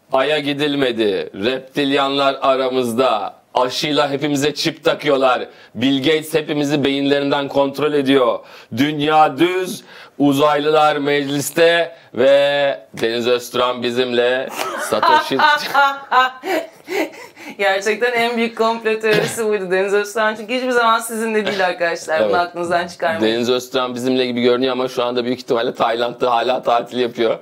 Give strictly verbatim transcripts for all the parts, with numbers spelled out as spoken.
Ay'a gidilmedi. Reptilyanlar aramızda. Aşıyla hepimize çip takıyorlar. Bill Gates hepimizi beyinlerinden kontrol ediyor. Dünya düz, uzaylılar mecliste ve Deniz Öztürk bizimle. Satoshi... Gerçekten en büyük komplo teorisi buydu Deniz Öztürk. Çünkü hiçbir zaman sizinle değil arkadaşlar. Evet. Bunu aklınızdan çıkarmayın. Deniz Öztürk bizimle gibi görünüyor ama şu anda büyük ihtimalle Tayland'da hala tatil yapıyor.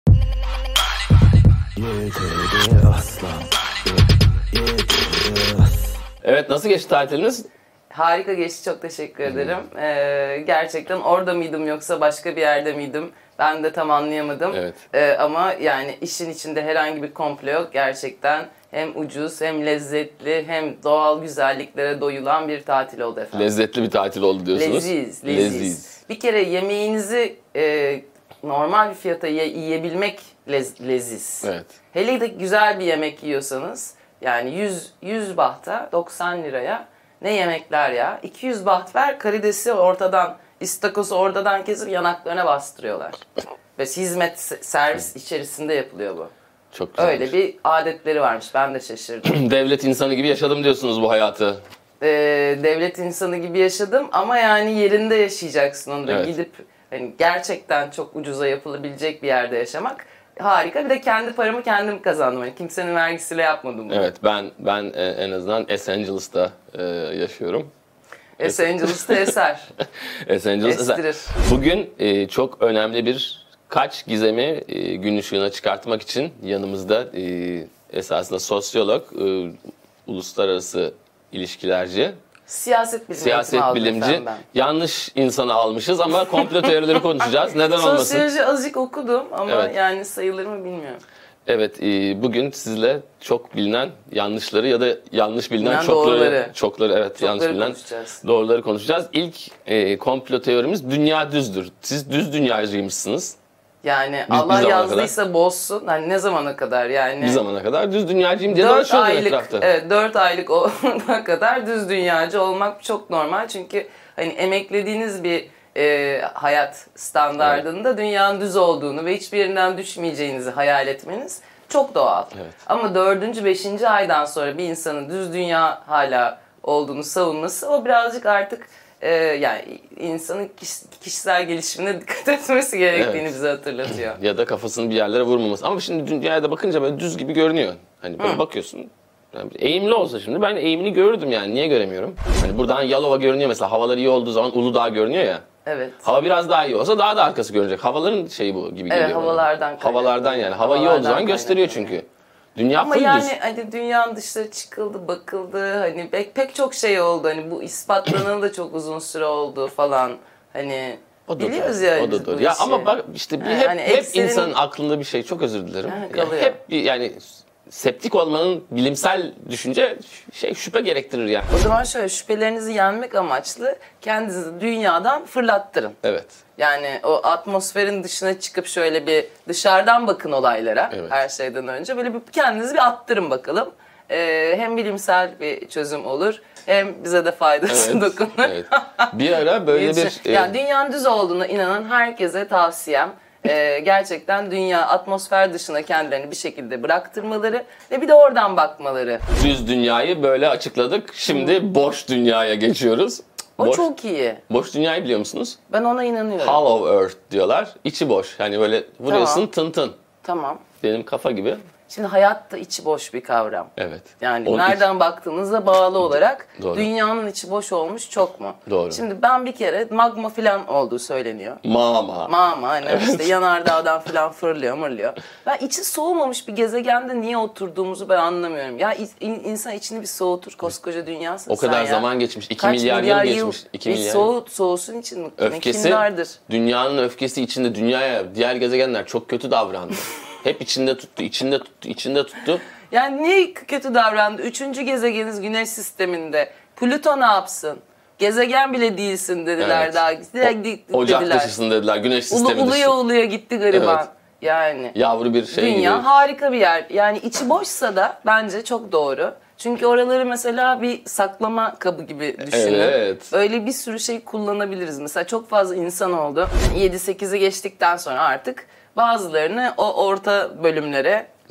Evet, nasıl geçti tatiliniz? Harika geçti, çok teşekkür ederim. Ee, gerçekten orada mıydım yoksa başka bir yerde miydim? Ben de tam anlayamadım. Evet. Ee, ama yani işin içinde herhangi bir komplo yok. Gerçekten hem ucuz hem lezzetli hem doğal güzelliklere doyulan bir tatil oldu efendim. Lezzetli bir tatil oldu diyorsunuz. Leziz, leziz. leziz. Bir kere yemeğinizi e, normal bir fiyata ye, yiyebilmek lez, leziz. Evet. Hele de güzel bir yemek yiyorsanız yani yüz, yüz bahta doksan liraya ne yemekler ya. iki yüz baht ver, karidesi ortadan, istakozu ortadan kesip yanaklarına bastırıyorlar. Ve hizmet servis içerisinde yapılıyor bu. Çok güzelmiş. Öyle bir adetleri varmış. Ben de şaşırdım. Devlet insanı gibi yaşadım diyorsunuz bu hayatı. Ee, devlet insanı gibi yaşadım ama yani yerinde yaşayacaksın onu da. Evet. Gidip hani gerçekten çok ucuza yapılabilecek bir yerde yaşamak harika. Bir de kendi paramı kendim kazandım. Yani kimsenin vergisiyle yapmadım bunu. Evet, ben ben en azından Los Angeles'ta e, yaşıyorum. Los Angeles'ta eser. Los Angeles'ta eser. Bugün e, çok önemli bir kaç gizemi e, gün ışığına çıkartmak için yanımızda e, esasında sosyolog, e, uluslararası ilişkilerci, siyaset bilimci, siyaset bilimci. Yanlış insanı almışız ama komplo teorileri konuşacağız. Neden olmasın? Sosyoloji azıcık okudum ama evet. yani sayılır mı bilmiyorum. Evet, e, bugün sizle çok bilinen yanlışları ya da yanlış bilinen yani çokları, doğruları. çokları evet çokları yanlış bilinen konuşacağız. doğruları konuşacağız. İlk e, komplo teorimiz dünya düzdür. Siz düz dünyacıymışsınız. Yani Biz, Allah yazdıysa kadar. bozsun. Hani ne zamana kadar yani? Bir zamana kadar düz dünyacıyım diye dolaşıyordum etrafta. Evet, dört aylık olana kadar düz dünyacı olmak çok normal. Çünkü hani emeklediğiniz bir e, hayat standardında evet. dünyanın düz olduğunu ve hiçbir yerinden düşmeyeceğinizi hayal etmeniz çok doğal. Evet. Ama dördüncü, beşinci aydan sonra bir insanın düz dünya hala olduğunu savunması o birazcık artık Ee, yani insanın kişisel gelişimine dikkat etmesi gerektiğini evet. bize hatırlatıyor. Ya da kafasını bir yerlere vurmaması. Ama şimdi dünyaya da bakınca böyle düz gibi görünüyor. Hani böyle Hı. bakıyorsun. Yani eğimli olsa şimdi ben eğimini görürdüm yani. Niye göremiyorum? Hani buradan Yalova görünüyor mesela. Havalar iyi olduğu zaman Uludağ görünüyor ya. Evet. Hava biraz daha iyi olsa daha da arkası görünecek. Havaların şeyi bu gibi geliyor. Evet, havalardan. Havalardan yani. Hava havalardan iyi olduğu zaman gösteriyor çünkü. Dünya ama full yani düz. hani dünyanın dışına çıkıldı, bakıldı, hani pek, pek çok şey oldu. Hani bu ispatlanalı da çok uzun süre oldu falan. Hani o da biliyoruz doğru. yani. O da doğru. Ya işi. Ama bak işte bir yani hep, hani hep eksenin... insanın aklında bir şey. Çok özür dilerim. Yani hep bir yani septik olmanın bilimsel düşünce şey şüphe gerektirir yani. O zaman şöyle şüphelerinizi yenmek amaçlı kendinizi dünyadan fırlattırın. Evet. Yani o atmosferin dışına çıkıp şöyle bir dışarıdan bakın olaylara evet. her şeyden önce. Böyle bir kendinizi bir attırın bakalım. Ee, hem bilimsel bir çözüm olur hem bize de faydası evet, dokunur. Evet. Bir ara böyle bir... Yani dünyanın düz olduğuna inanan herkese tavsiyem e, gerçekten dünya atmosfer dışına kendilerini bir şekilde bıraktırmaları ve bir de oradan bakmaları. Düz dünyayı böyle açıkladık. Şimdi hmm. boş dünyaya geçiyoruz. O boş, çok iyi. Boş dünyayı biliyor musunuz? Ben ona inanıyorum. Hollow Earth diyorlar. İçi boş. Hani böyle vuruyorsun tamam. tın tın. Tamam. Benim kafa gibi. Şimdi hayat da içi boş bir kavram. Evet. Yani Onun nereden iç... baktığınızda bağlı olarak Doğru. dünyanın içi boş olmuş çok mu? Doğru. Şimdi ben bir kere magma falan olduğu söyleniyor. Mama. Mama hani evet. işte yanardağdan falan fırlıyor mırlıyor. Ben içi soğumamış bir gezegende niye oturduğumuzu ben anlamıyorum. Ya insan içini bir soğutur koskoca dünyasın o kadar sen zaman ya. geçmiş. iki Kaç milyar, milyar yıl yıl geçmiş. iki bir milyar. soğut, soğusun için mi? Öfkesi, kimlerdir? Dünyanın öfkesi içinde dünyaya, diğer gezegenler çok kötü davrandı. Hep içinde tuttu, içinde tuttu, içinde tuttu. Yani niye kötü davrandı? Üçüncü gezegeniniz Güneş sisteminde. Plüto ne yapsın? Gezegen bile değilsin dediler evet. daha. Direkt o, ocak dışısın dediler. Güneş sistemi dışı. Uluya uluya gitti gariban. Evet. Yani. Yavru bir şey Dünya gibi. harika bir yer. Yani içi boşsa da bence çok doğru. Çünkü oraları mesela bir saklama kabı gibi düşünün. Evet. Öyle bir sürü şey kullanabiliriz. Mesela çok fazla insan oldu. yedi sekizi geçtikten sonra artık bazılarını o orta bölümlere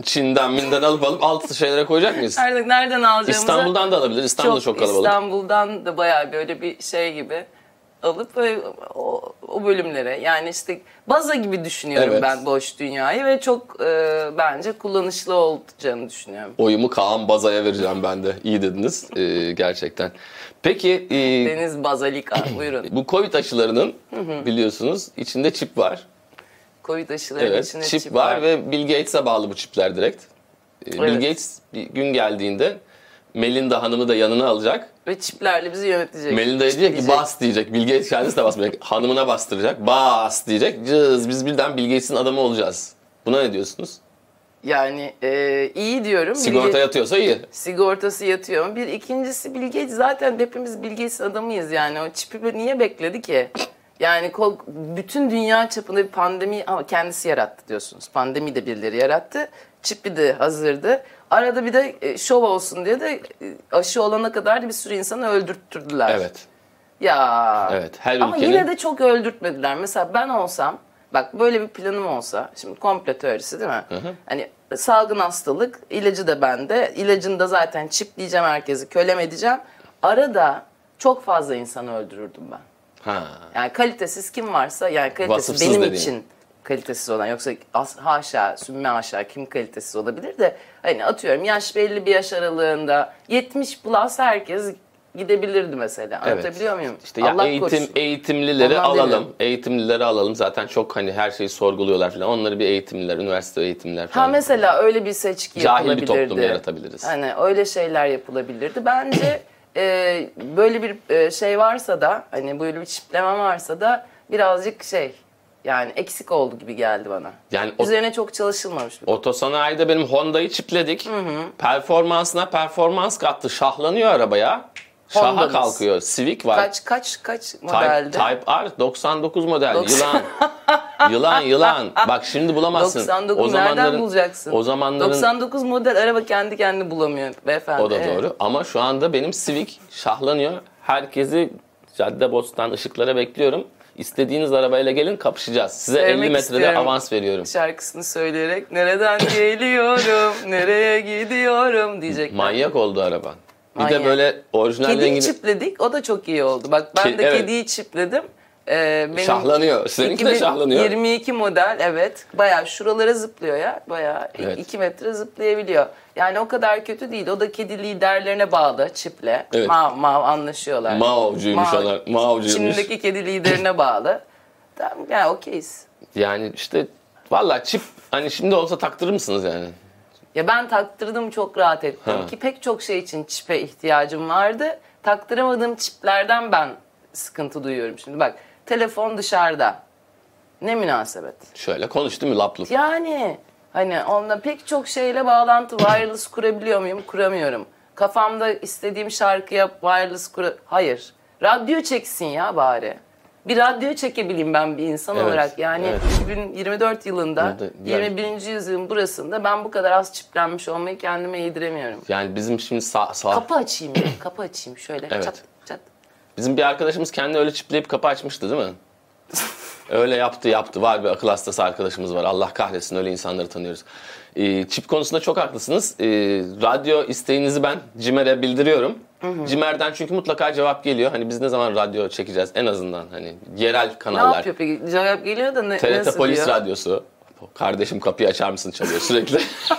Çin'den, Min'den alıp alıp alt şeylere koyacak mıyız? Nereden, nereden alacağımızı... İstanbul'dan da alabilir. İstanbul çok, çok kalabalık. İstanbul'dan da bayağı böyle bir şey gibi alıp böyle o, o bölümlere, yani işte baza gibi düşünüyorum evet. ben boş dünyayı ve çok e, bence kullanışlı olacağını düşünüyorum. Oyumu Kaan Baza'ya vereceğim ben de. İyi dediniz e, gerçekten. Peki... E, Deniz Bazalika buyurun. Bu Covid aşılarının biliyorsunuz içinde çip var. Covid aşılarının evet, içinde çip, çip var, var ve Bill Gates'e bağlı bu çipler direkt. Evet. Bill Gates bir gün geldiğinde Melinda Hanım'ı da yanına alacak. Ve çiplerle bizi yönetecek. Melinda'ya diyecek ki bas diyecek. Bill Gates kendisi de basmayacak. Hanımına bastıracak. Bas diyecek. Cız biz birden Bill Gates'in adamı olacağız. Buna ne diyorsunuz? Yani e, iyi diyorum. Sigorta Bill, yatıyorsa iyi. Sigortası yatıyor. Bir ikincisi Bill Gates, zaten hepimiz Bill Gates'in adamıyız yani. O çipi niye bekledi ki? Yani bütün dünya çapında bir pandemi, ama kendisi yarattı diyorsunuz. Pandemi de birileri yarattı. Çipi de hazırdı. Arada bir de şov olsun diye de aşı olana kadar da bir sürü insanı öldürttürdüler. Evet. Ya. Evet. Her ama ülkenin... yine de çok öldürtmediler. Mesela ben olsam, bak böyle bir planım olsa, şimdi komplo teorisi değil mi? Hı hı. Hani salgın hastalık, ilacı da bende. İlacını da zaten çipleyeceğim herkesi, kölem edeceğim. Arada çok fazla insanı öldürürdüm ben. Ha. Yani kalitesiz kim varsa, yani kalitesiz Vasıfsız benim dediğin. için kalitesiz olan, yoksa as, haşa sümme haşa kim kalitesiz olabilir de, hani atıyorum yaş belli bir yaş aralığında yetmiş plus herkes gidebilirdi mesela. Anlatabiliyor evet. muyum? İşte ya eğitim korusun. Eğitimlileri Ondan alalım. demiyorum. Eğitimlileri alalım. Zaten çok hani her şeyi sorguluyorlar falan. Onları bir eğitimliler, üniversite eğitimliler falan. Ha mesela öyle bir seçki Cahil yapılabilirdi. Cahil bir toplum yaratabiliriz. Hani öyle şeyler yapılabilirdi. Bence e, böyle bir e, şey varsa da, hani böyle bir çipleme varsa da birazcık şey, yani eksik oldu gibi geldi bana. Yani üzerine o, çok çalışılmamış. Otosanayide benim Honda'yı çipledik. Hı hı. Performansına performans kattı. Şahlanıyor arabaya. Şaha Honda'nız. Kalkıyor. Civic var. Kaç kaç kaç modelde? Type, Type R doksan dokuz model. doksan Yılan. Yılan yılan. Bak şimdi bulamazsın. doksan dokuz o zamanların, nereden bulacaksın? O zamanların doksan dokuz model araba kendi kendini bulamıyor beyefendi. O da evet. doğru. Ama şu anda benim Civic şahlanıyor. Herkesi Caddebostan ışıklara bekliyorum. İstediğiniz arabayla gelin, kapışacağız. Size Sevmek elli metrede avans veriyorum. Şarkısını söyleyerek nereden geliyorum, nereye gidiyorum diyecek. Manyak oldu araban. Bir Manyak. de böyle orijinal Kediyi rengini... çipledik, o da çok iyi oldu. Bak ben Ke- de evet. kediyi çipledim. Ee, benim şahlanıyor. Seninki de şahlanıyor. yirmi iki model evet. Bayağı şuralara zıplıyor ya. Bayağı evet. iki metre zıplayabiliyor. Yani o kadar kötü değil. O da kedi liderlerine bağlı çiple. Evet. Mav mav anlaşıyorlar. Mao'cuymuş Mav. onlar. Mao'cuymuş. Çin'deki kedi liderine bağlı. Tamam yani okeyiz. Yani işte vallahi çip hani şimdi olsa taktırır mısınız yani? Ya ben taktırdım, çok rahat ettim ha. ki pek çok şey için çipe ihtiyacım vardı. Taktıramadığım çiplerden ben sıkıntı duyuyorum şimdi. Bak telefon dışarıda. Ne münasebet. Şöyle konuş değil mi lap lup? Yani hani onunla pek çok şeyle bağlantı, wireless kurabiliyor muyum? Kuramıyorum. Kafamda istediğim şarkıya wireless kura... Hayır. Radyo çeksin ya bari. Bir radyo çekebileyim ben bir insan evet, olarak. Yani evet. iki bin yirmi dört yılında, evet, yani, yirmi birinci yüzyılın burasında ben bu kadar az çiplenmiş olmayı kendime yediremiyorum. Yani bizim şimdi sağ... sağ... Kapı açayım ya, kapı açayım şöyle evet. çat çat. Bizim bir arkadaşımız kendi öyle çipleyip kapı açmıştı değil mi? Öyle yaptı yaptı. Var bir akıl hastası arkadaşımız var. Allah kahretsin, öyle insanları tanıyoruz. Ee, çip konusunda çok haklısınız. Ee, radyo isteğinizi ben Cimer'e bildiriyorum. Hı hı. Cimer'den çünkü mutlaka cevap geliyor. Hani biz ne zaman radyo çekeceğiz en azından, hani yerel kanallar. Ne yapıyor peki? Cevap geliyor da ne, T R T nasıl Polis diyor? Radyosu. Kardeşim kapıyı açar mısın çalıyor sürekli.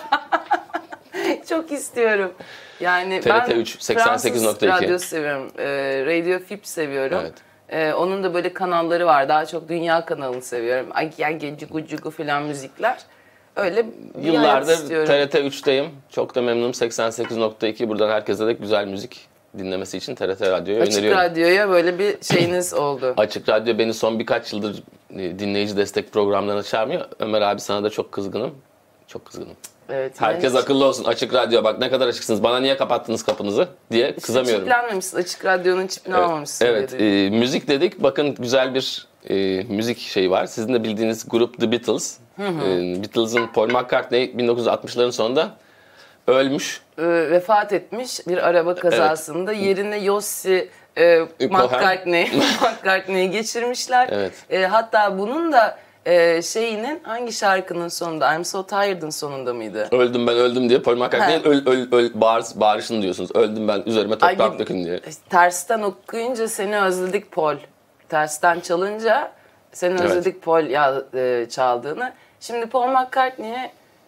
Çok istiyorum. Yani T R T üç seksen sekiz nokta iki. Fransız radyo seviyorum. Ee, Radio F I P seviyorum. Evet. Ee, onun da böyle kanalları var. Daha çok dünya kanalını seviyorum. Ay gel gece gucugu falan müzikler. Öyle bir yıllardır T R T üç'teyim. Çok da memnunum. seksen sekiz nokta iki. Buradan herkese de güzel müzik dinlemesi için T R T Radyo'yu Açık öneriyorum. Açık Radyo'ya böyle bir şeyiniz oldu. Açık Radyo beni son birkaç yıldır dinleyici destek programlarına çağırmıyor. Ömer abi sana da çok kızgınım. Çok kızgınım. Evet, herkes yani akıllı olsun. Açık Radyo bak ne kadar açıksınız. Bana niye kapattınız kapınızı diye işte kızamıyorum. Çiplenmemişsin. Açık Radyo'nun çipini evet, almamışsın. Evet. E, müzik dedik. Bakın güzel bir e, müzik şeyi var. Sizin de bildiğiniz grup The Beatles. Hı hı. E, Beatles'ın Paul McCartney bin dokuz yüz altmışların sonunda ölmüş. E, vefat etmiş bir araba kazasında. Evet. Yerine Yossi e, McCartney McCartney'i geçirmişler. Evet. E, hatta bunun da e, şeyinin hangi şarkının sonunda? I'm So Tired'ın sonunda mıydı? Öldüm ben öldüm diye Paul McCartney'in öl, öl, öl, bağır, bağırışını diyorsunuz. Öldüm ben üzerime toprak Ay, dökün diye. Tersten okuyunca seni özledik Paul. Tersten çalınca seni Evet. özledik Paul ya, e, çaldığını. Şimdi Paul McCartney'i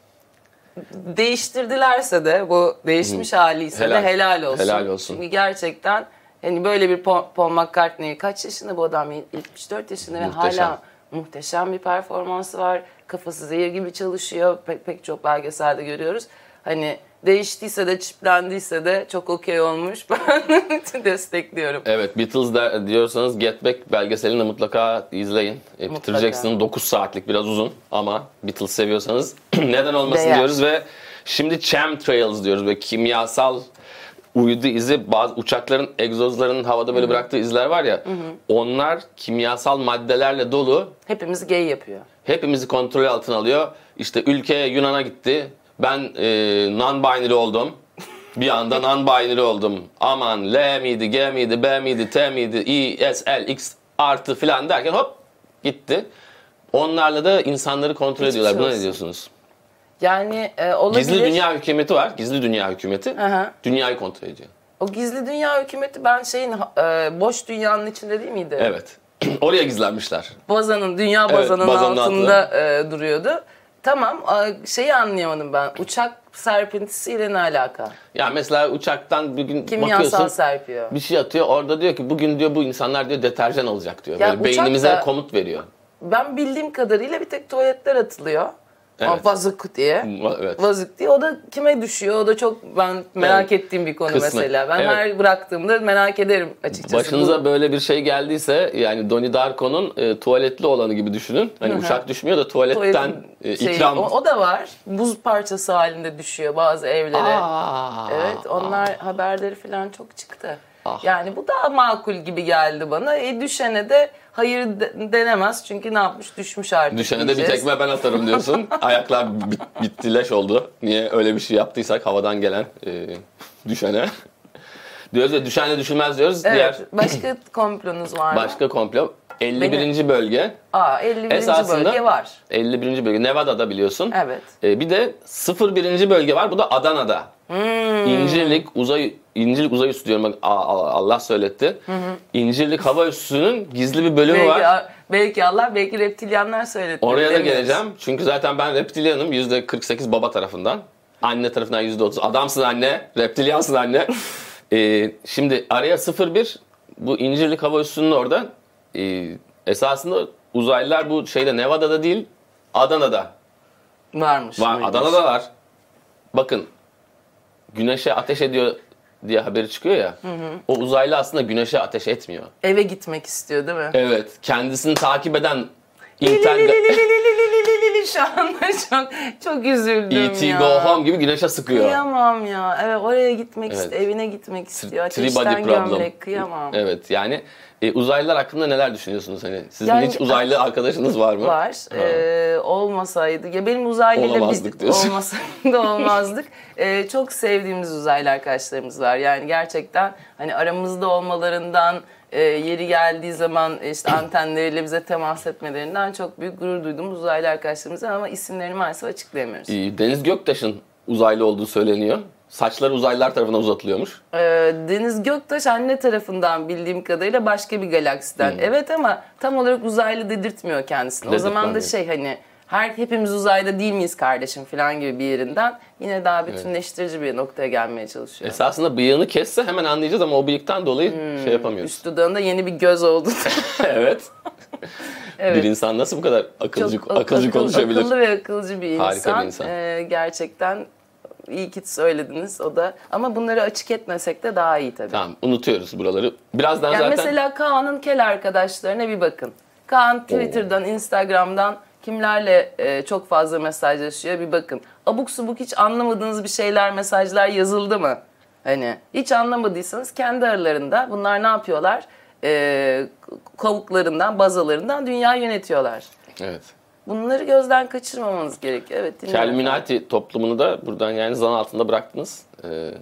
değiştirdilerse de bu değişmiş haliyse Helal. de helal olsun. Helal olsun. Çünkü gerçekten hani böyle bir Paul, Paul McCartney kaç yaşında bu adam? yetmiş dört yaşında ve Muhteşem. hala muhteşem bir performansı var. Kafası zehir gibi çalışıyor. Pek, pek çok belgeselde görüyoruz. Hani değiştiyse de çiplendiyse de çok okey olmuş. Ben destekliyorum. Evet, Beatles der, diyorsanız Get Back belgeselini de mutlaka izleyin. E, Peter Mutlaka. Jackson'ın dokuz saatlik, biraz uzun ama Beatles seviyorsanız neden olmasın Değer. diyoruz ve şimdi chemtrails diyoruz ve kimyasal uydu izi, bazı uçakların egzozlarının havada böyle bıraktığı izler var ya, onlar kimyasal maddelerle dolu, Hepimizi gay yapıyor. hepimizi kontrol altına alıyor. İşte ülke Yunan'a gitti, ben e, non-binary oldum. Bir anda non-binary oldum. Aman L miydi, G miydi, B miydi, T miydi, I, S, L, X artı filan derken hop gitti. Onlarla da insanları kontrol Hiçbir ediyorlar. şey Buna ne olsun. diyorsunuz? Yani e, olabilir. Gizli dünya hükümeti var. Gizli dünya hükümeti Hı. dünyayı kontrol ediyor. O gizli dünya hükümeti ben şeyin e, boş dünyanın içinde değil miydi? Evet. Oraya gizlenmişler. Bazanın, dünya Evet, bazanın bazanın altında e, duruyordu. Tamam, e, şeyi anlayamadım ben. Uçak serpintisiyle ne alaka? Ya mesela uçaktan bir gün Kimyasal bakıyorsun serpiyor. bir şey atıyor. Orada diyor ki bugün diyor bu insanlar diyor deterjan alacak diyor. Ya Böyle uçak beynimize da- komut veriyor. Ben bildiğim kadarıyla bir tek tuvaletler atılıyor. Evet. Evet. Vazık diye. Va- evet. Vazık diye. O da kime düşüyor? O da çok ben merak Evet. ettiğim bir konu Kısmet. mesela. Ben Evet. her bıraktığımda merak ederim açıkçası. Başınıza Bu- böyle bir şey geldiyse yani Donnie Darko'nun e, tuvaletli olanı gibi düşünün. Hani uçak düşmüyor da tuvaletten tuvaletin e, şeyi- ikram. o, o da var. Buz parçası halinde düşüyor bazı evlere. Aa, Evet, onlar haberleri falan çok çıktı. Ah. Yani bu daha makul gibi geldi bana. E, düşene de hayır de- denemez çünkü ne yapmış? Düşmüş artık. Düşene de bir diyeceğiz. tekme ben atarım diyorsun. Ayaklar bit, bitti leş oldu. Niye öyle bir şey yaptıysak havadan gelen e, düşene. Diyoruz ya düşenle düşülmez diyoruz. Evet, Diğer başka komplonuz var mı? başka komplo elli birinci bölge. Aa, elli birinci Esasında bölge var. elli birinci bölge Nevada'da biliyorsun. Evet. E, bir de sıfır birinci bölge var. Bu da Adana'da. Hmm. İncirlik uzay İncirlik uzay üssü diyorum. Bak, a- a- Allah söyletti. İncirlik hava üssünün gizli bir bölümü Belki, var. belki Allah, belki reptilyanlar söyledi. Oraya da Bilemiyoruz. geleceğim. Çünkü zaten ben reptilyanım. yüzde kırk sekiz baba tarafından. Anne tarafından yüzde otuz. Adamsın anne. Reptilyansın anne. Ee, şimdi araya sıfır bir bu İncirlik hava üssünün orada. Ee, esasında uzaylılar bu şeyde Nevada'da değil Adana'da. Varmış. Var, mıymış? Adana'da var. Bakın güneşe ateş ediyor diye haberi çıkıyor ya. O uzaylı aslında güneşe ateş etmiyor. Eve gitmek istiyor değil mi? Evet. Kendisini takip eden Li li li inter... li li li li li li li. Şu anda çok çok üzüldüm E T ya. Go Home gibi güneşe sıkıyor. Kıyamam ya. Evet, oraya gitmek Evet. istiyor. Evine gitmek istiyor. Three Ateşten body problem. gömlek. Kıyamam. Evet yani e, uzaylılar hakkında neler düşünüyorsunuz? Hani sizin Yani- hiç uzaylı arkadaşınız var mı? Var. Ee, olmasaydı. Ya benim uzaylıyla Olamazdık biz diyorsun. olmasaydı da olmazdık. Ee, çok sevdiğimiz uzaylı arkadaşlarımız var. Yani gerçekten hani aramızda olmalarından e, yeri geldiği zaman işte antenleriyle bize temas etmelerinden çok büyük gurur duyduğumuz uzaylı arkadaşlarımız var ama isimlerini maalesef açıklayamıyoruz. E, Deniz Göktaş'ın uzaylı olduğu söyleniyor. Saçları uzaylılar tarafından uzatılıyormuş. Ee, Deniz Göktaş anne tarafından bildiğim kadarıyla başka bir galaksiden. Evet ama tam olarak uzaylı dedirtmiyor kendisini. O zaman da Dedirtmiyor. şey hani her hepimiz uzayda değil miyiz kardeşim falan gibi bir yerinden yine daha bütünleştirici bir noktaya gelmeye çalışıyor. Esasında bıyığını kesse hemen anlayacağız ama o bıyıktan dolayı şey yapamıyoruz. Üst dudağında yeni bir göz oldu. Evet. Evet. Bir insan nasıl bu kadar akılcı Çok akılcı akıl- konuşabilir? Akıllı ve akılcı bir insan. Harika bir insan. Ee, gerçekten iyi ki söylediniz o da. Ama bunları açık etmesek de daha iyi tabii. Tamam, unutuyoruz buraları. Birazdan Yani zaten mesela Kaan'ın kel arkadaşlarına bir bakın. Kaan Twitter'dan, Instagram'dan kimlerle e, çok fazla mesajlaşıyor bir bakın. Abuk subuk hiç anlamadığınız bir şeyler, mesajlar yazıldı mı? Hani hiç anlamadıysanız kendi aralarında bunlar ne yapıyorlar? E, kavuklarından, bazalarından dünya yönetiyorlar. evet. Bunları gözden kaçırmamanız gerekiyor. Evet, dinliyorum. Kelminati toplumunu da buradan yani zan altında bıraktınız. Ee,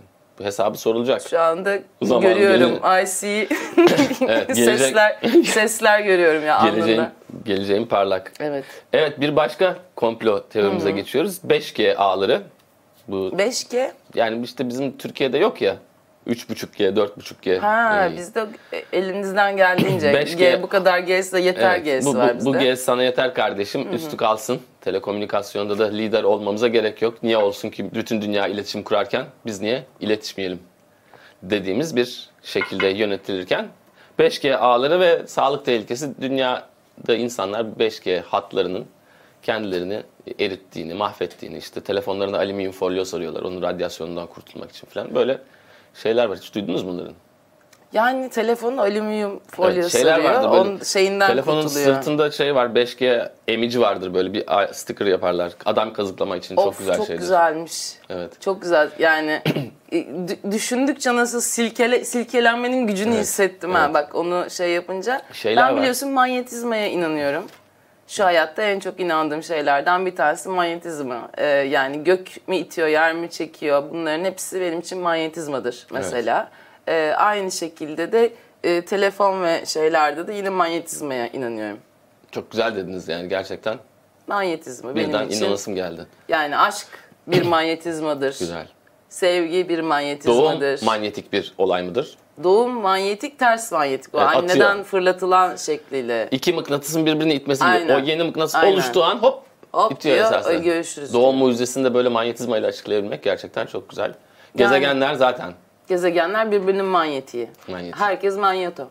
hesabı sorulacak. Şu anda Zaman görüyorum gelir. I see Evet, gelecek- sesler sesler görüyorum ya Geleceğin, alnında. geleceğin parlak. Evet. Evet, bir başka komplo teorimize geçiyoruz. beş G ağları. Bu beş G. yani işte bizim Türkiye'de yok ya. üç buçuk G, dört buçuk G. Ha Ee, bizde elimizden geldiğince beş G G, bu kadar G'si de yeter evet, G'si bu, var bu, bizde. bu G sana yeter kardeşim. Üstü kalsın. Telekomünikasyonda da lider olmamıza gerek yok. Niye olsun ki bütün dünya iletişim kurarken biz niye iletişmeyelim dediğimiz bir şekilde yönetilirken beş G ağları ve sağlık tehlikesi, dünyada insanlar beş G hatlarının kendilerini erittiğini, mahvettiğini, işte telefonlarına alüminyum folyo sarıyorlar onun radyasyonundan kurtulmak için falan, böyle şeyler var. Hiç duydunuz mu bunların? Yani telefonun alüminyum folyo Evet, şeyler sarıyor. vardı böyle. Onun şeyinden Telefonun kurtuluyor. sırtında şey var, beş G emici vardır, böyle bir sticker yaparlar. Adam kazıklama için çok Of, güzel çok şeydir. güzelmiş. Evet. Çok güzel. Yani e, dü- düşündükçe nasıl silkele, silkelenmenin gücünü Evet, hissettim ha. evet. Bak onu şey yapınca. Şeyler ben var. biliyorsun manyetizmaya inanıyorum. Şu hayatta en çok inandığım şeylerden bir tanesi manyetizma. Ee, yani gök mü itiyor, yer mi çekiyor? Bunların hepsi benim için manyetizmadır mesela. Ee, aynı şekilde de e, telefon ve şeylerde de yine manyetizmaya inanıyorum. Çok güzel dediniz yani, gerçekten. Manyetizma Birden benim için. inanasım geldi. Yani aşk bir manyetizmadır. Güzel. Sevgi bir Doğum manyetizmadır. manyetik bir olay mıdır? Doğum manyetik, ters manyetik. O Evet, anneden atıyor. fırlatılan şekliyle. İki mıknatısın birbirini itmesi gibi. Aynen. O yeni mıknatıs Aynen. oluştuğu an hop, Hop itiyor diyor, esasen. "Ay, görüşürüz" Doğum diyor. mucizesini de böyle manyetizma ile açıklayabilmek gerçekten çok güzel. Gezegenler zaten Gezegenler birbirinin manyetiği. manyetik. Herkes manyeto.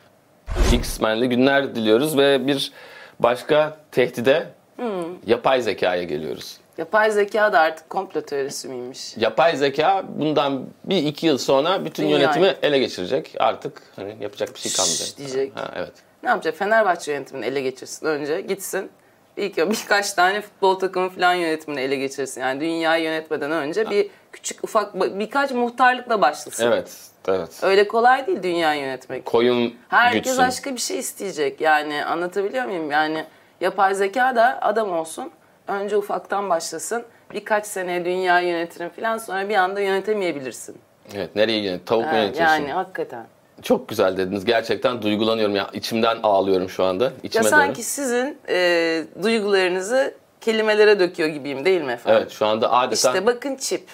X-Men'li günler diliyoruz ve bir başka tehdide, yapay zekaya geliyoruz. Yapay zeka da artık komplo teorisi miymiş? Yapay zeka bundan bir iki yıl sonra bütün Dünyayı. yönetimi ele geçirecek. Artık hani yapacak bir şey kalmayacak. Şşş diyecek. Ha, evet. Ne yapacak? Fenerbahçe yönetimini ele geçirsin önce. Gitsin. İlk birkaç tane futbol takımı falan yönetimini ele geçirsin. Yani dünyayı yönetmeden önce bir küçük ufak birkaç muhtarlıkla başlasın. Evet. Evet. Öyle kolay değil dünyayı yönetmek. Koyun Herkes gütsün. başka bir şey isteyecek. Yani anlatabiliyor muyum? Yani yapay zeka da adam olsun. Önce ufaktan başlasın. Birkaç sene dünya yönetirim falan, sonra bir anda yönetemeyebilirsin. Evet, nereye yönet? Tavuk mu Ha, yönetiyorsun? yani hakikaten. Çok güzel dediniz. Gerçekten duygulanıyorum ya. İçimden ağlıyorum şu anda. Ya İçime sanki doğru. sizin e, duygularınızı kelimelere döküyor gibiyim, değil mi efendim? Evet, şu anda adeta İşte bakın çip.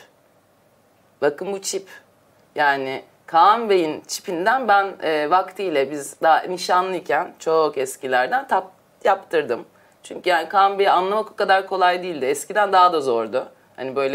Bakın bu çip. Yani Kaan Bey'in çipinden ben e, vaktiyle biz daha nişanlıyken çok eskilerden tap, yaptırdım. Çünkü yani Kaan Bey'i anlamak o kadar kolay değildi. Eskiden daha da zordu. Hani böyle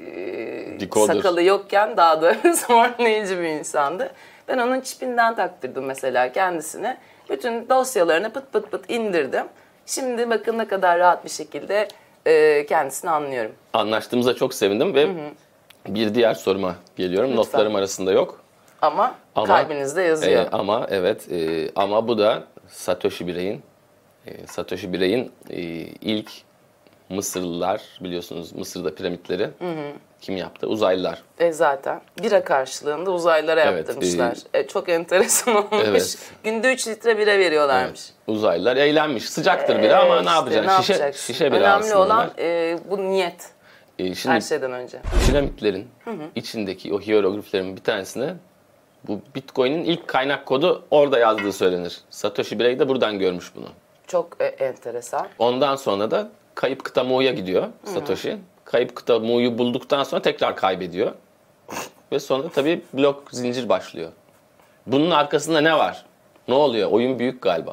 e, Decoder. sakalı yokken daha da zorlayıcı bir insandı. Ben onun çipinden taktırdım mesela kendisine. Bütün dosyalarını pıt pıt pıt indirdim. Şimdi bakın ne kadar rahat bir şekilde e, kendisini anlıyorum. anlaştığımıza çok sevindim ve bir diğer soruma geliyorum. Lütfen. Notlarım arasında yok. Ama, Ama- kalbinizde yazıyor. Ee, ama evet, e, ama bu da Satoshi Birey'in e, Satoshi Birey'in e, ilk Mısırlılar, biliyorsunuz Mısır'da piramitleri kim yaptı? Uzaylılar. E zaten bira karşılığında uzaylılara Evet, yaptırmışlar. E, çok enteresan olmuş. Evet. Günde üç litre bira veriyorlarmış. Uzaylılar eğlenmiş. Sıcaktır biri ama E, ne işte yapacaksın? Şişe, yapacaksın? şişe bira Önemli alsınlar. olan e, bu niyet E, şimdi her şeyden önce. piramitlerin içindeki o hierogliflerin bir tanesine bu Bitcoin'in ilk kaynak kodu orada yazdığı söylenir. Satoshi Birey de buradan görmüş bunu. Çok e, enteresan. Ondan sonra da kayıp kıta Mu'ya gidiyor Satoshi. Kayıp kıta Mu'yu bulduktan sonra tekrar kaybediyor. Ve sonra tabii blok zincir başlıyor. Bunun arkasında ne var? Ne oluyor? Oyun büyük galiba.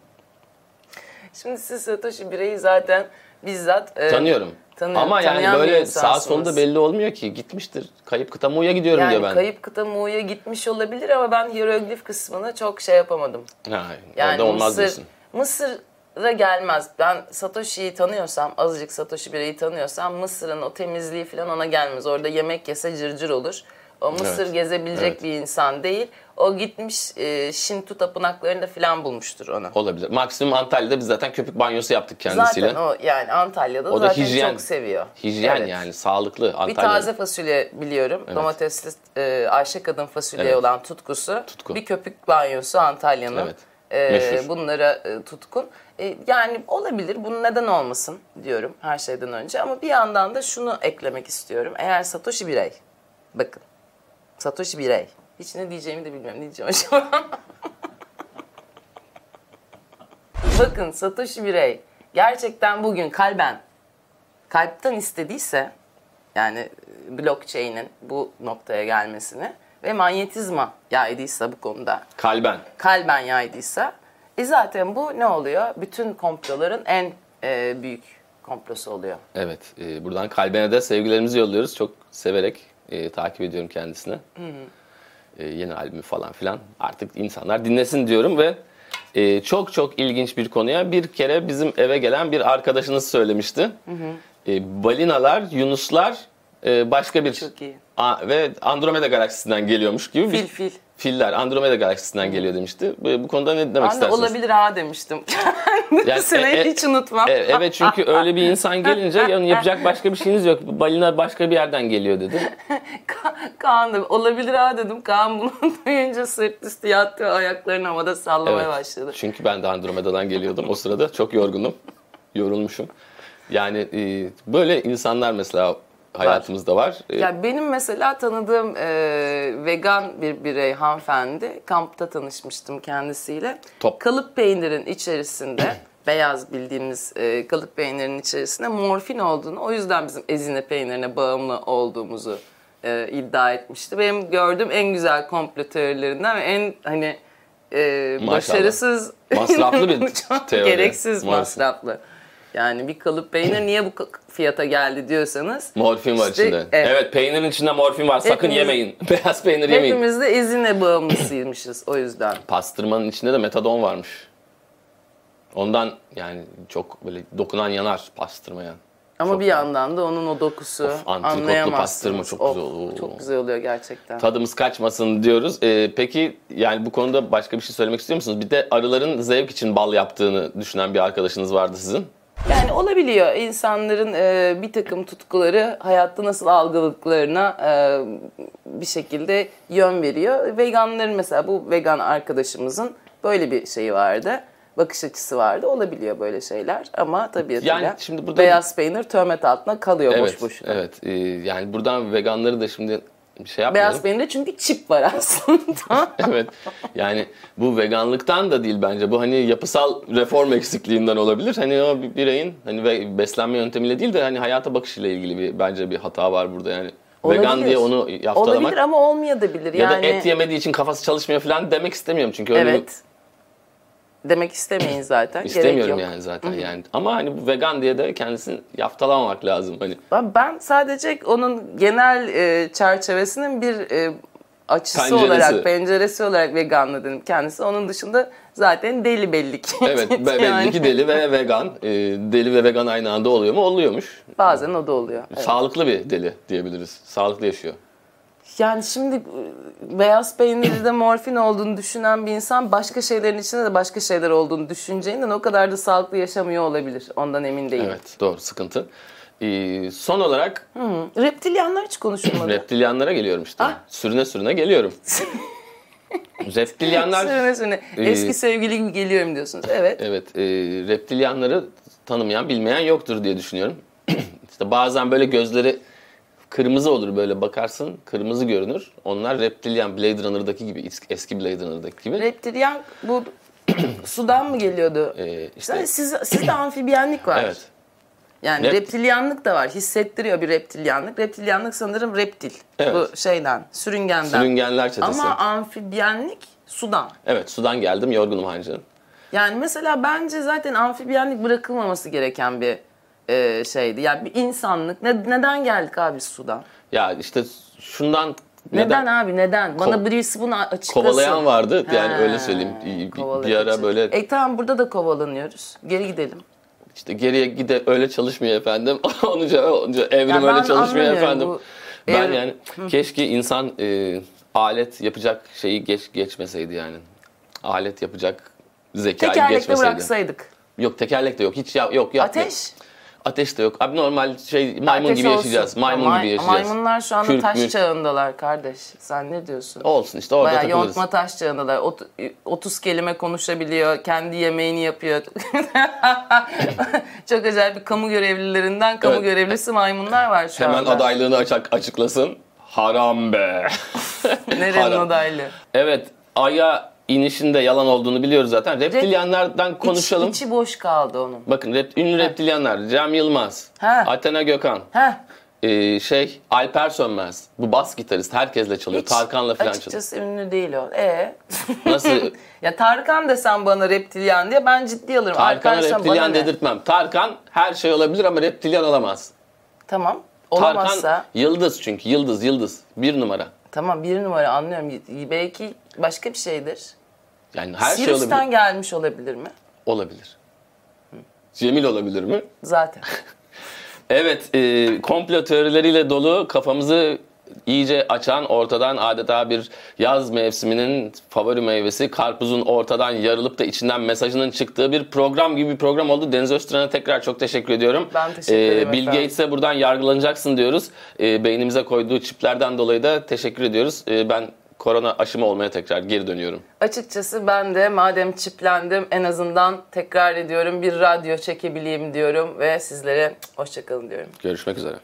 Şimdi siz Satoshi Birey'i zaten bizzat e, Tanıyorum. tanı- Ama yani tanıyan bir böyle sağ insansınız. solda belli olmuyor ki. Gitmiştir. Kayıp kıta Mu'ya gidiyorum Yani diyor ben. kayıp kıta Mu'ya gitmiş olabilir ama ben hieroglif kısmını çok şey yapamadım. Ha, Yani orada olmaz Mısır, diyorsun. Mısır'a gelmez. Ben Satoshi'yi tanıyorsam, azıcık Satoshi Birey'i tanıyorsam Mısır'ın o temizliği falan ona gelmez. Orada yemek yese cırcır olur. O Mısır Evet, gezebilecek evet. bir insan değil. O gitmiş e, Şintu tapınaklarında falan bulmuştur onu. Olabilir. Maksimum Antalya'da biz zaten köpük banyosu yaptık kendisiyle. Zaten o yani Antalya'da O da zaten hijyen. çok seviyor. Hijyen Evet. yani, sağlıklı Bir Antalya'da. taze fasulye biliyorum. Domatesli e, Ayşe kadın fasulye Evet. olan tutkusu. Tutku. Bir köpük banyosu Antalya'nın. Evet. E, Meşhur. bunlara e, tutkun. E, yani olabilir. Bunun neden olmasın diyorum her şeyden önce. Ama bir yandan da şunu eklemek istiyorum. Eğer Satoshi Birey, bakın Satoshi birey. Hiç ne diyeceğimi de bilmiyorum. Ne diyeceğim acaba? Bakın Satoshi birey gerçekten bugün kalben, kalpten istediyse yani blockchain'in bu noktaya gelmesini ve manyetizma yaydıysa bu konuda. Kalben. Kalben yaydıysa e zaten bu ne oluyor? Bütün komploların en e, büyük komplosu oluyor. Evet. E, buradan Kalben'e de sevgilerimizi yolluyoruz. Çok severek e, takip ediyorum kendisini. Hı hı. E, yeni albümü falan filan. Artık insanlar dinlesin diyorum ve e, çok çok ilginç bir konuya bir kere bizim eve gelen bir arkadaşınız söylemişti. Hı hı. E, balinalar, yunuslar e, başka bir... Çok iyi. A, ve Andromeda galaksisinden geliyormuş gibi. Fil bir, fil. Filler Andromeda galaksisinden geliyor demişti. Bu, bu konuda ne demek Ben de istersiniz? olabilir ha demiştim. Kendisine e, e, hiç unutmam. E, evet çünkü öyle bir insan gelince yani yapacak başka bir şeyiniz yok. Balina başka bir yerden geliyor dedi. Ka- Kaan da olabilir ha dedim. Kaan bunu duyunca sırt üstü yattı, ayaklarını havada sallamaya Evet, başladı. çünkü ben de Andromeda'dan geliyordum. O sırada çok yorgunum. Yorulmuşum. Yani e, böyle insanlar mesela hayatımızda var. E, Ya benim mesela tanıdığım e, vegan bir birey hanımefendi, kampta tanışmıştım kendisiyle. Top. Kalıp peynirin içerisinde beyaz bildiğimiz e, kalıp peynirinin içerisinde morfin olduğunu, o yüzden bizim ezine peynirine bağımlı olduğumuzu e, iddia etmişti. Benim gördüğüm en güzel komplo teorilerinden ve en hani e, başarısız, masraflı bir çok teori. gereksiz Morfin. masraflı. Yani bir kalıp peynir niye bu fiyata geldi diyorsanız. Morfin var işte, içinde. Evet. Evet, peynirin içinde morfin var. Sakın Hepimiz- yemeyin. Beyaz peynir yemeyin. Hepimiz de ezine bağımlısıymışız o yüzden. Pastırmanın içinde de metadon varmış. Ondan yani çok böyle dokunan yanar pastırmaya. Ama Çok- bir yandan da onun o dokusu Of, antrikotlu anlayamazsınız. pastırma çok Of, güzel oluyor. Çok güzel oluyor gerçekten. Tadımız kaçmasın diyoruz. Ee, peki yani bu konuda başka bir şey söylemek istiyor musunuz? Bir de arıların zevk için bal yaptığını düşünen bir arkadaşınız vardı sizin. Yani olabiliyor. İnsanların e, bir takım tutkuları hayatta nasıl algıladıklarına e, bir şekilde yön veriyor. Veganların mesela bu vegan arkadaşımızın böyle bir şeyi vardı. Bakış açısı vardı. Olabiliyor böyle şeyler ama tabiatıyla Yani şimdi burada- beyaz peynir töhmet altına kalıyor Evet, boş boşuna. evet. Ee, yani buradan veganları da şimdi bir şey yapmayalım. Beyaz peynirde çünkü çip var aslında. Evet. Yani bu veganlıktan da değil bence. Bu hani yapısal reform eksikliğinden olabilir. Hani o bir bireyin hani ve beslenme yöntemiyle değil de hani hayata bakışıyla ilgili bir bence bir hata var burada yani. Vegan Olabilir. diye onu yaftalamak. Olabilir ama olmayabilir. Ya Yani da et yemediği için kafası çalışmıyor falan demek istemiyorum çünkü öyle evet. Demek istemeyin zaten. istemiyorum Gerek yok. yani zaten yani. Ama hani bu vegan diye de kendisini yaftalamamak lazım hani. Ben- Ben sadece onun genel e, çerçevesinin bir e, açısı Penceresi. olarak, penceresi olarak veganlı dedim kendisi. Onun dışında zaten deli belli ki. Evet be- belli Yani ki deli ve vegan. Ee, deli ve vegan aynı anda oluyor mu? Oluyormuş. bazen o da oluyor. Evet. Sağlıklı bir deli diyebiliriz. Sağlıklı yaşıyor. Yani şimdi e, beyaz peynirde morfin olduğunu düşünen bir insan başka şeylerin içinde de başka şeyler olduğunu düşüneceğinden o kadar da sağlıklı yaşamıyor olabilir. Ondan emin değilim. Evet doğru sıkıntı. Ee, son olarak Hı. Reptilyanlar hiç konuşulmadı. reptilyanlara geliyorum işte. Ah. Sürüne sürüne geliyorum. Reptilyanlar Sürüne sürüne. Ee, Eski sevgili gibi geliyorum diyorsunuz. Evet. evet e, reptilyanları tanımayan bilmeyen yoktur diye düşünüyorum. İşte bazen böyle gözleri kırmızı olur böyle bakarsın kırmızı görünür. Onlar reptilyan Blade Runner'daki gibi eski Blade Runner'daki gibi. Reptilyan bu sudan mı geliyordu? Ee, işte Yani siz, sizde amfibiyenlik var. evet. Yani Rep- reptilyanlık da var. Hissettiriyor bir reptilyanlık. Reptilyanlık sanırım reptil. Evet. Bu şeyden, sürüngenden. Sürüngenler çetesi. Ama amfibiyenlik sudan. Evet sudan geldim yorgunum hancı. Yani mesela bence zaten amfibiyenlik bırakılmaması gereken bir e, şeydi. Yani bir insanlık. Ne, neden geldik abi sudan? Ya işte şundan Neden, abi neden? Bana Ko- birisi bunu açıklasın. kovalayan vardı yani Ha, öyle söyleyeyim. Bir, kovalayıcı. bir ara böyle E tamam burada da kovalanıyoruz. Geri gidelim. işte geriye gide öyle çalışmıyor efendim. onunca, onca evrim Ya ben öyle çalışmıyor anlamıyorum efendim. bu Ben evrim- yani keşke insan e, alet yapacak şeyi geç geçmeseydi yani. Alet yapacak zeka Tekerlekle geçmeseydi. bıraksaydık. Yok tekerlek de yok. Hiç ya, yok yapmıyor. Ateş. Ateş de yok. Abi normal şey maymun Ateş gibi olsun. yaşayacağız. Maymun May- gibi yaşayacağız. Maymunlar şu anda Kürk taş mürk. çağındalar kardeş. Sen ne diyorsun? Olsun işte orada Bayağı takılırız. yontma taş çağındalar. Ot- otuz kelime konuşabiliyor. Kendi yemeğini yapıyor. Çok acayip bir kamu görevlilerinden kamu Evet. görevlisi maymunlar var şu Hemen anda. adaylığını açık, açıklasın. Haram be. Nerenin Haram. adaylı? Evet, Ay'a inişinde yalan olduğunu biliyoruz zaten. Reptilyanlardan konuşalım. İç, içi boş kaldı onun. Bakın rep, ünlü reptilyanlar. Cem Yılmaz, Ha. Athena Gökhan, Heh. e, şey Alper Sönmez. Bu bas gitarist, herkesle çalıyor. Hiç Tarkan'la falan çalıyor. açıkçası ünlü değil o. E Nasıl? Ya Tarkan desem bana reptilyan diye ben ciddi alırım. Tarkan'a Alper sen bana reptilyan ne? dedirtmem. Tarkan her şey olabilir ama reptilyan olamaz. Tamam. Olamazsa. Tarkan yıldız çünkü. Yıldız, yıldız. Bir numara. Tamam bir numara anlıyorum. Y- Belki başka bir şeydir. Yani her şey Sirius'tan olabilir. gelmiş olabilir mi? Olabilir. Cemil olabilir mi? Zaten. Evet, e, komplo teorileriyle dolu, kafamızı iyice açan, ortadan adeta bir yaz mevsiminin favori meyvesi karpuzun ortadan yarılıp da içinden mesajının çıktığı bir program gibi bir program oldu. Deniz Öztürk'e tekrar çok teşekkür ediyorum. Ben teşekkür ederim Bill efendim. Gates'e buradan yargılanacaksın diyoruz. E, beynimize koyduğu çiplerden dolayı da teşekkür ediyoruz. E, ben korona aşımı olmaya tekrar geri dönüyorum. Açıkçası ben de madem çiplendim en azından tekrar ediyorum bir radyo çekebileyim diyorum ve sizlere hoşçakalın diyorum. Görüşmek üzere.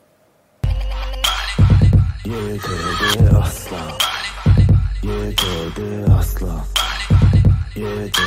Yedi aslan, yedi aslan, yedi